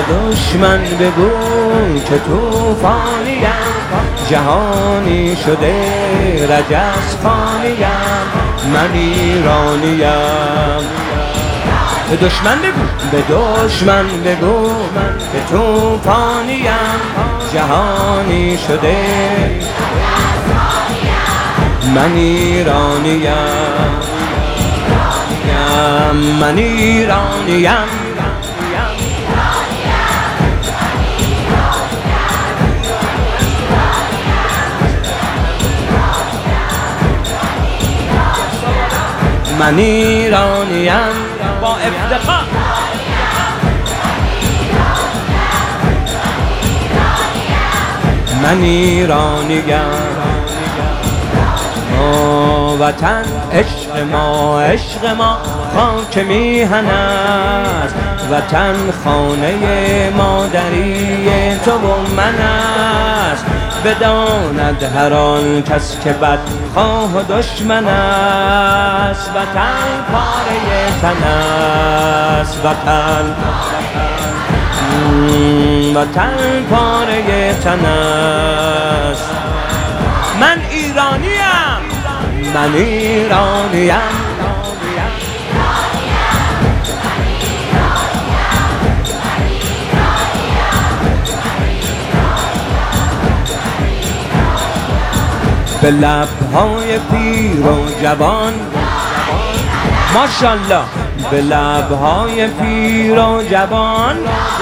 دشمن بگو که طوفانیم، جهانی شده رجز خانیم، من ایرانیم. به دشمن بگو، به دشمن بگو که طوفانیم، جهانی شده من ایرانیم، من ایرانیم. من ایرانیم با افتخار. من ایرانیم. ما وطن عشق ما، عشق ما خاک میهن است، وطن خانه مادری تو و من است. بداند هر آن کس که بدخواه و دشمن است، وطن پاره تن است، وطن پاره تن است. من ایرانیم، من ایرانیم. به لبهای پیر و جوان ماشاءالله، به لبهای پیر و جوان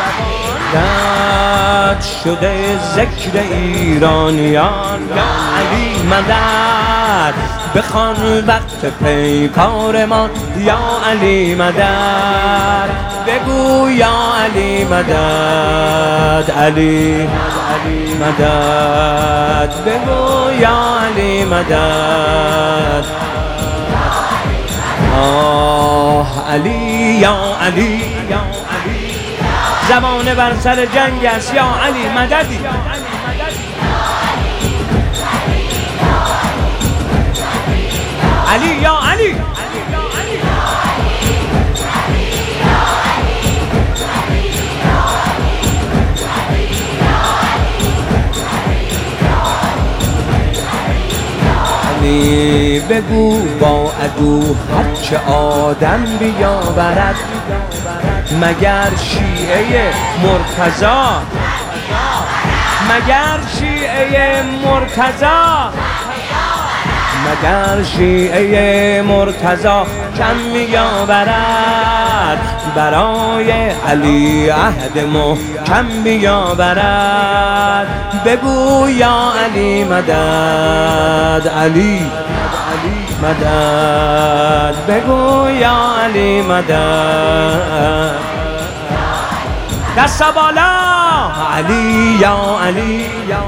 رد شده ذکر ایرانیان. یا علی مدد بخوان وقت پیکارمان، یا علی مدد بگو، یا علی مدد، علی مدد بگو، یا علی مدد. آه علی، یا علی، زمانه بر سر جنگ است، یا علی مددی. علی، یا علی. علی بگو با عدو هرچه آدم بیاورد، مگر شیعه مرتضی، مگر شیعه مرتضی، مگر شیعه مرتضی کم میآورد، برای علی عهد محکم بیاورد. بگو یا علی مدد، علی مدد بگو، یا علی مدد. دست بالا علی، یا علی.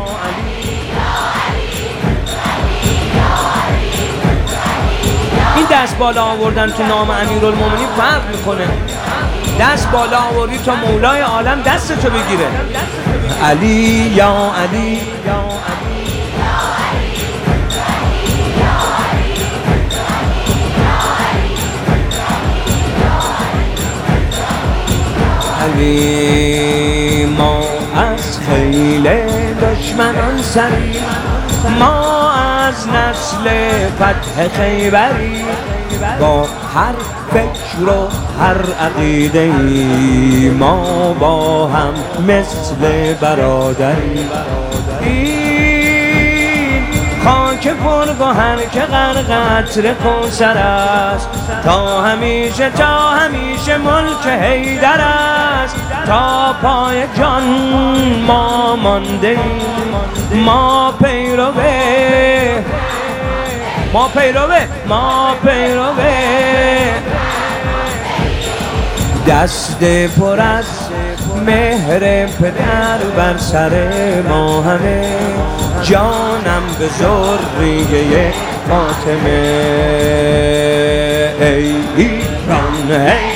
این دست بالا آوردن تو نام امیرالمومنین فرق میکنه. دست بالا آوردی تا مولای عالم دستتو بگیره. علی، یا علی. علی ما از خیل دشمنان سری، ما از نسل فتح خیبری، با هر فکر و هر عقیده ما با هم مثل برادری. این خاک پرگوهر که غرق عطر کوثر است، تا همیشه ملک حیدر است. تا پای جان ما مانده ایم، ما پیروه دست پر از مهر پدر بر سر ما همه. جانم به ذریه فاطمه، ای ایران ای.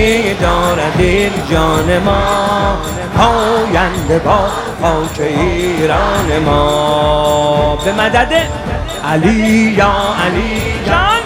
دارد این جان ما، پاینده با خاک ایران ما. به مدد علی یا علی جان،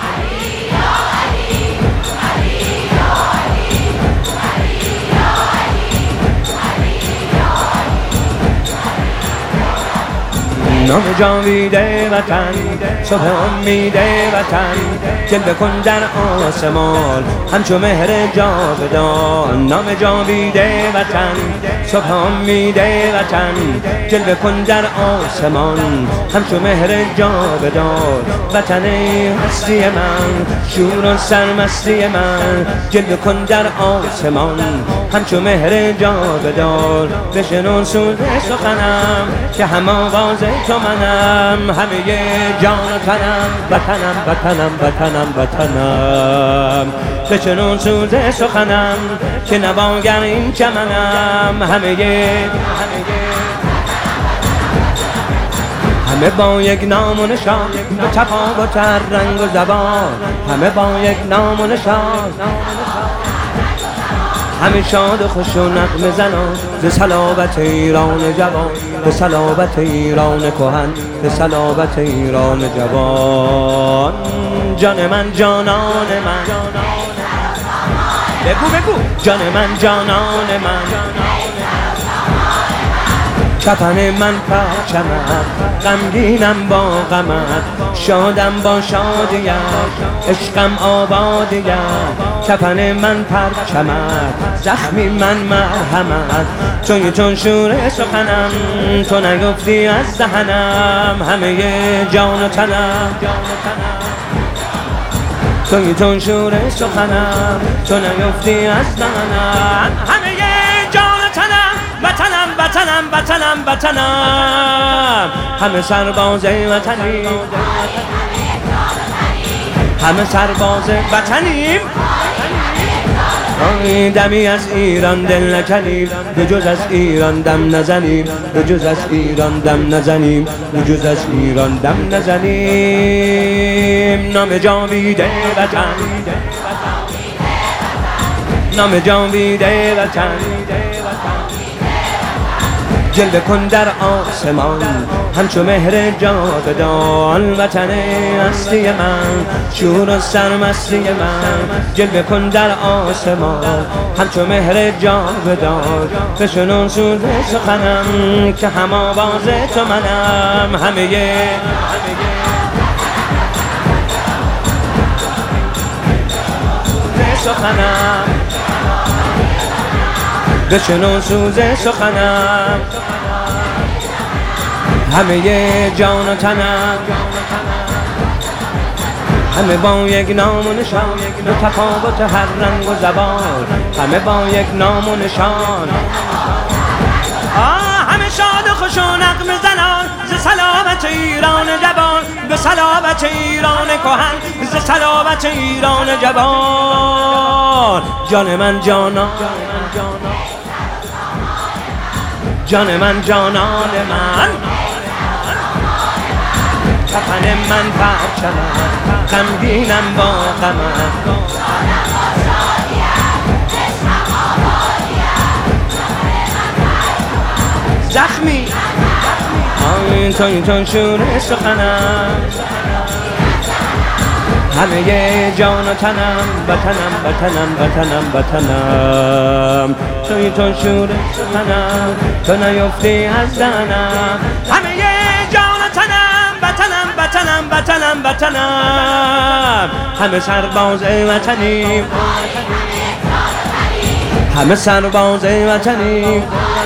نام جاویده وطن، صبح امید وطن، جلوه کن در آسمان همچو مهر جاودان. نام جاویده وطن، صبح امید وطن، جلوه کن در آسمان همچو مهر جاودان. وطن هستی من، شور و سرمستی من، جلوه کن در آسمان همچو مهر جاودان. بشنو سوز سخنم که هم آواز تو منم، همه جان و تنم، وطنم وطنم وطنم وطنم. بشنو سوز سخنم که نواگر این چمنم، همه با یک نام و نشان، به تفاوت هر رنگ و زبان، همه با یک نام و نشان، همه شاد و خوش و نغمه زنان، ز صلابت ایران جوان، به صلابت ایران کهن، به صلابت ایران جوان. جان من جانان من، بگو بگو جان من جانان من، کفن من پرچمت، غمگینم با غمت، شادم با شادیت، عشقم آبادیت. کفن من پرچمت، زخمی من مرهمت، چون شور سخنم تو نیفتی از دهنم، همه جان و تنم، چون شور سخنم تو نیفتی از دهنم، همه جان و تنم، وطنم وطنم وطنم وطنم. همه سرباز وطنیم، همه سرباز وطنیم، دمی از ایران دل نکنیم، به جز از ایران دم نزنیم، به جز از ایران دم نزنیم، به جز از ایران دم نزنیم. نام جاویده وطن، نام جاویده وطن، جلوه کن در آسمان همچو مهر جاودان. وطن هستی من، شور و سرمستی من، جلوه کن در آسمان همچو مهر جاودان. بشنو سوز سخنم که هم آواز تو منم، همه سخنم. بشنو سوز سخنم، همه جان و تنم، همه با یک نام و نشان، به تفاوت هر رنگ و زبان، همه با یک نام و نشان. همه شاد و خوش و نغمه زنان، ز صلابت ایران جوان، به صلابت ایران کهن، ز صلابت ایران جوان. جان من جانان، جان من جانان من، کفن من پرچمم، غمگینم با غمم، زخمی چون شور سخنم، همه جان و تنم، وطنم وطنم وطنم وطنم. چون شور سخنم تو نیفتی از دهنم، همه جان و تنم، وطنم وطنم وطنم وطنم. همه سرباز وطنیم، همه سرباز وطنیم،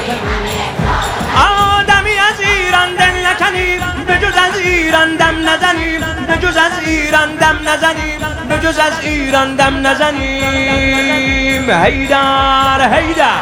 آدمی از ایران دل نکنیم، به جز از ایران دم نزنیم، به جز از ایران دم نزنیم، به جز از ایران دم نزنیم. حیدر حیدر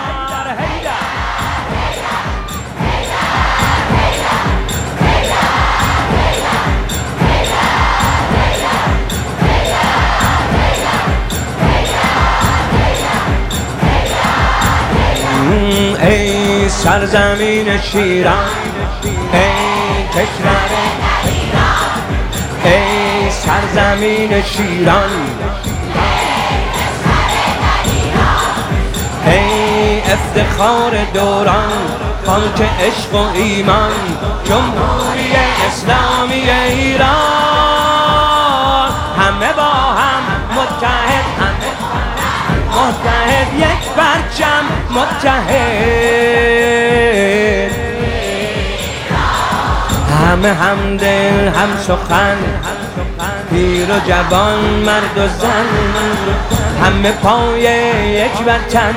ای سرزمین شیران، ای کشور ایران، ای سرزمین شیران، افتخار دوران، خاک عشق و ایمان، جمهوری اسلامی ایران. همه با هم متحد، متحد، یک پرچم متحد، همه همدل هم سخن، پیر و جوان مرد و زن، همه پای یک وطن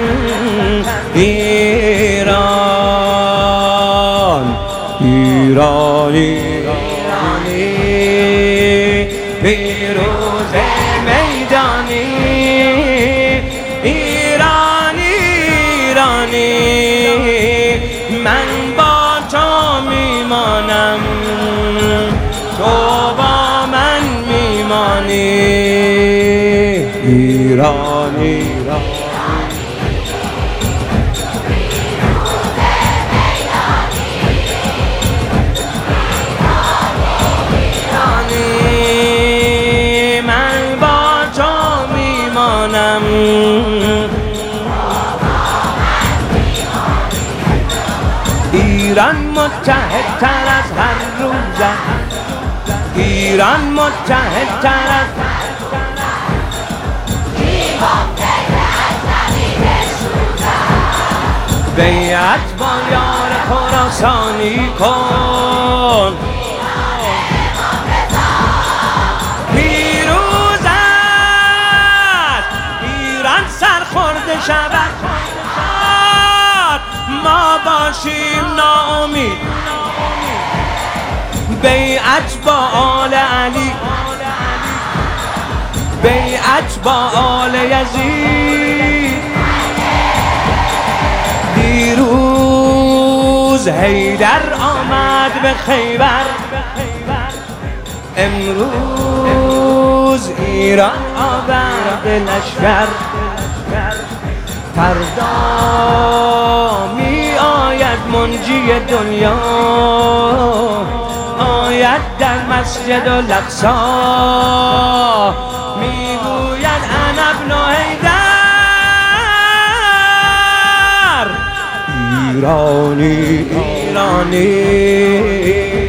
ایران. ایران ایرانی پیروز میدانی، ایرانی ایرانی من با تو میمانم، تو با من میمانی. ایرانی من با تو میمانم، ایران متحد تر از هر روز، ایران متحد تر از بیعت با یار خراسانی کن، پیروز است ایران سرخورده شود، ما باشیم ناامید. بیعت با آل علی، بیعت با آل یزید، دیروز حیدر آمد به خیبر، امروز ایران آورد لشکر، فردا می آید منجی دنیا، آید در مسجد الاقصی، می گوید انا ابن حیدر. ایرانی ایرانی